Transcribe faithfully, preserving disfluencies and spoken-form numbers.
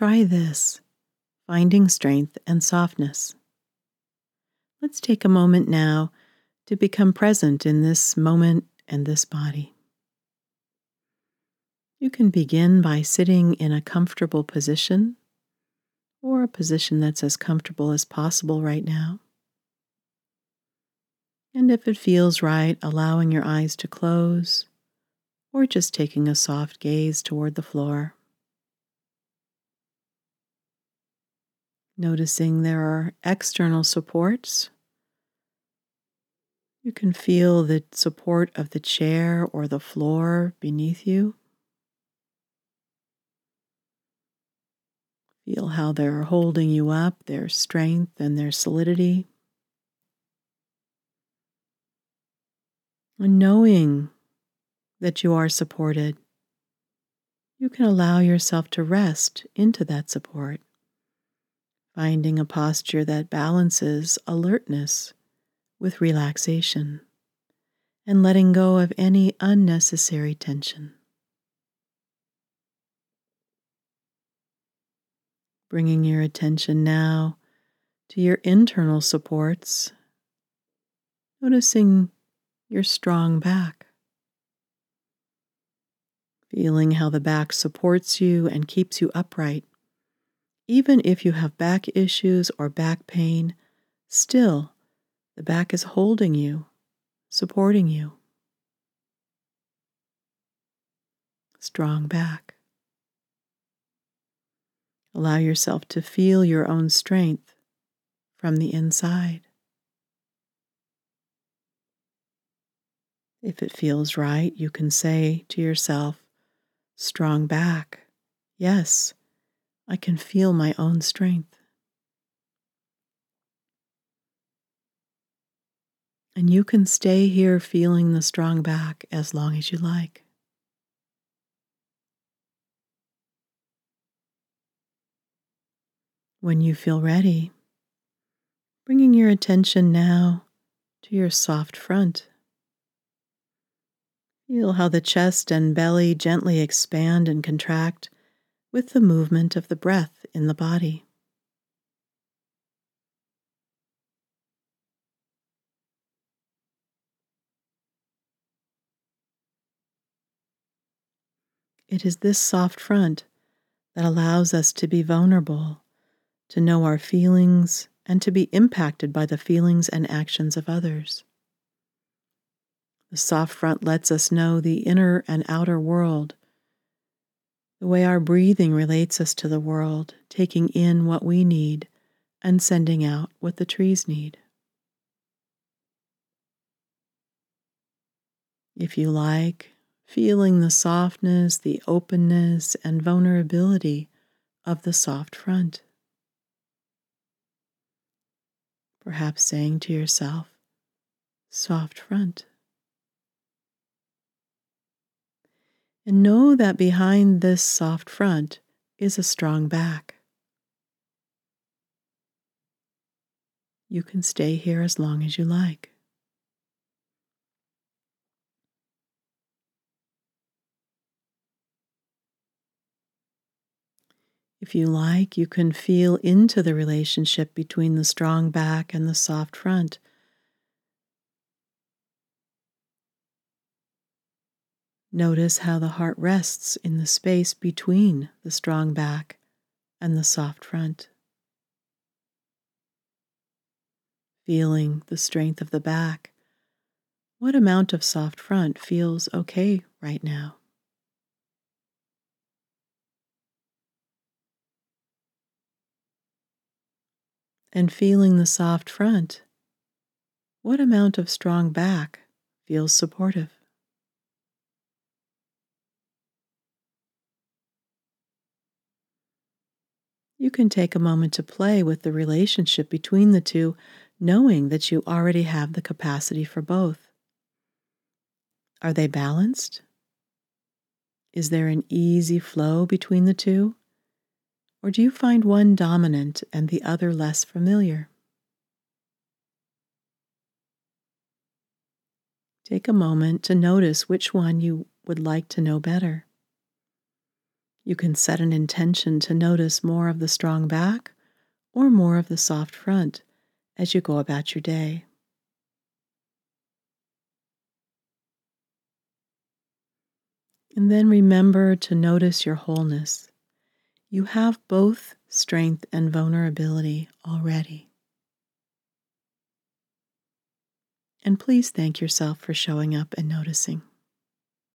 Try this, finding strength and softness. Let's take a moment now to become present in this moment and this body. You can begin by sitting in a comfortable position, or a position that's as comfortable as possible right now. And if it feels right, allowing your eyes to close, or just taking a soft gaze toward the floor. Noticing there are external supports. You can feel the support of the chair or the floor beneath you. Feel how they're holding you up, their strength and their solidity. And knowing that you are supported, you can allow yourself to rest into that support, finding a posture that balances alertness with relaxation and letting go of any unnecessary tension. Bringing your attention now to your internal supports, noticing your strong back. Feeling how the back supports you and keeps you upright. Even if you have back issues or back pain, still the back is holding you, supporting you. Strong back. Allow yourself to feel your own strength from the inside. If it feels right, you can say to yourself, strong back. Yes, I can feel my own strength. And you can stay here feeling the strong back as long as you like. When you feel ready, bringing your attention now to your soft front. Feel how the chest and belly gently expand and contract with the movement of the breath in the body. It is this soft front that allows us to be vulnerable, to know our feelings, and to be impacted by the feelings and actions of others. The soft front lets us know the inner and outer world, the way our breathing relates us to the world, taking in what we need and sending out what the trees need. If you like, feeling the softness, the openness, and vulnerability of the soft front. Perhaps saying to yourself, soft front. And know that behind this soft front is a strong back. You can stay here as long as you like. If you like, you can feel into the relationship between the strong back and the soft front. Notice how the heart rests in the space between the strong back and the soft front. Feeling the strength of the back. What amount of soft front feels okay right now? And feeling the soft front, what amount of strong back feels supportive? You can take a moment to play with the relationship between the two, knowing that you already have the capacity for both. Are they balanced? Is there an easy flow between the two? Or do you find one dominant and the other less familiar? Take a moment to notice which one you would like to know better. You can set an intention to notice more of the strong back or more of the soft front as you go about your day. And then remember to notice your wholeness. You have both strength and vulnerability already. And please thank yourself for showing up and noticing.